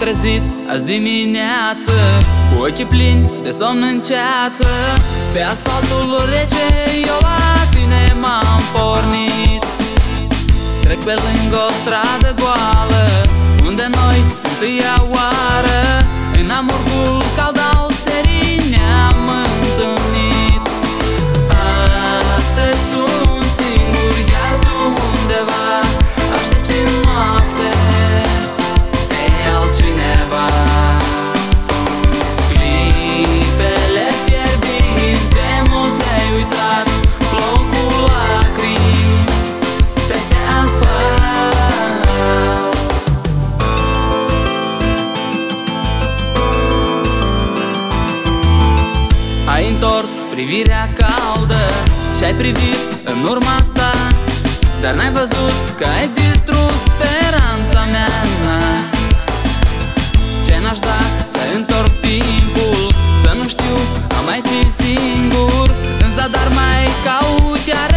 trezit azi dimineață cu ochii plini de somn în ceață. Pe asfaltul rece eu la tine m-am pornit. Trec pe lângă o stradă goală unde noi întâia oară în amurgul cald al serii ne-am întâlnit. Astăzi sunt singur, iar tu undeva aștepți în noapte pe altcineva. Clipele fierbinți de mult te-ai uitat, plouă cu lacrimi peste asfalt. Ai întors privirea caldă și-ai privit în urma ta, dar n-ai văzut că ai distrus speranța mea. Ce n-aș da să întorc timpul, să nu știu a mai fi singur în zadar, mai caut iar